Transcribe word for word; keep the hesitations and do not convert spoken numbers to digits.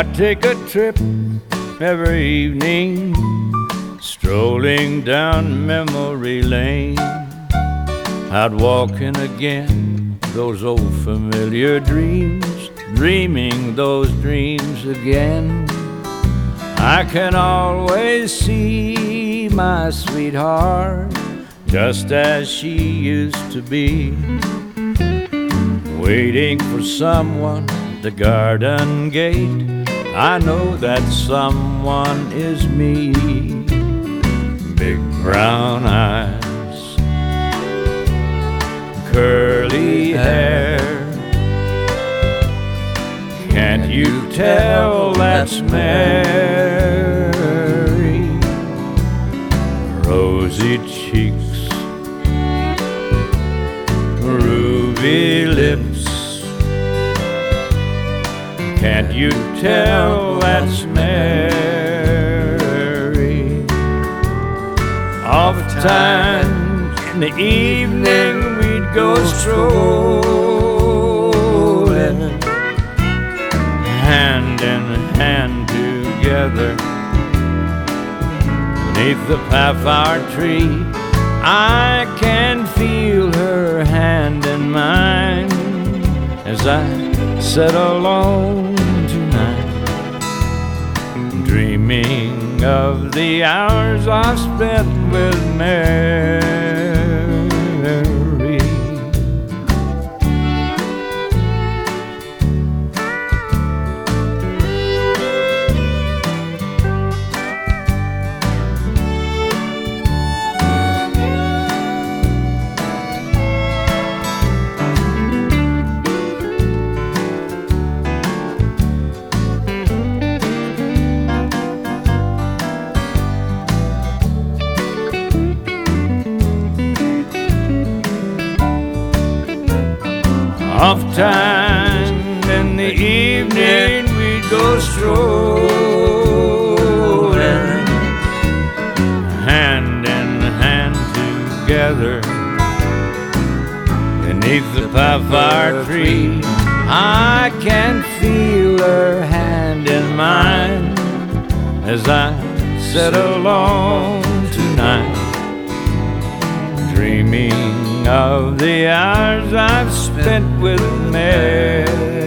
take a trip every evening, strolling down memory lane. I'd walk in again those old familiar dreams, dreaming those dreams again. I can always see my sweetheart just as she used to be, waiting for someone at the garden gate. I know that someone is me. Big brown eyes, curly hair, can't you tell that's Mary? Rosy cheeks, ruby lips, can't you tell that's Mary? Oftentimes in the evening we'd go strolling, hand in hand together, beneath the pathfire tree. I can feel her hand in mine as I sit alone tonight, dreaming of the hours I spent with Mary. Oftentimes in the evening we'd go strolling, hand in hand together, beneath the pathfire tree. I can feel her hand in mine as I sit alone tonight, dreaming of the hours I've spent with Mary.